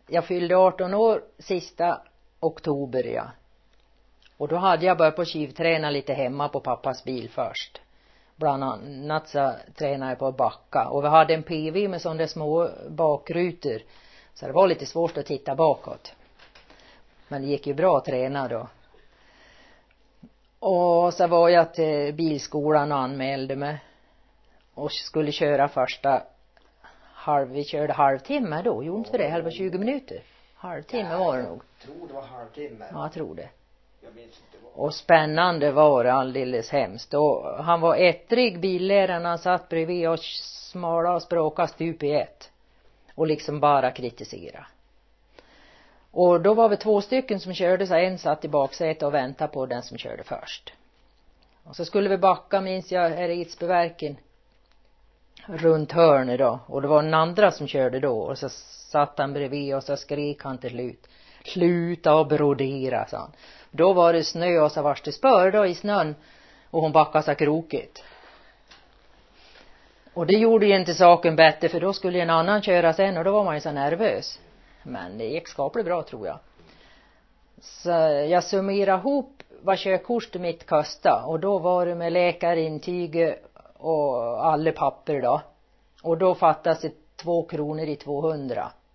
jag fyllde 18 år sista oktober, ja. Och då hade jag börjat på skivträna lite hemma på pappas bil först. Bland annat så tränade jag på backa. Och vi hade en PV med sådana små bakrutor. Så det var lite svårt att titta bakåt. Men det gick ju bra att träna då. Och så var jag till bilskolan och anmälde mig. Och skulle köra första vi körde halvtimme då. Gjorde inte för det, halva 20 minuter. Halvtimme var det nog. Jag tror det var halvtimme. Ja, jag tror det. Jag minns inte vad. Och spännande var det, alldeles hemskt. Och han var ettrig, billäraren, han satt bredvid och smala och språka stup i ett. Och liksom bara kritisera. Och då var vi 2 stycken som körde, så en satt i baksätet och väntade på den som körde först. Och så skulle vi backa, minns jag, här i Edsbyverken. Runt hörnet då. Och det var en andra som körde då. Och så satt han bredvid och så skrek han till slut. Sluta och brodera, sa han. Då var det snö och så var det spör då i snön. Och hon backade så krokigt. Och det gjorde ju inte saken bättre, för då skulle en annan köra sen och då var man ju så nervös. Men det gick skapligt bra, tror jag. Så jag summerade ihop vad körkortet mitt kostade. Och då var det med läkarintyg och alla papper då. Och då fattas det 2 kronor i 200.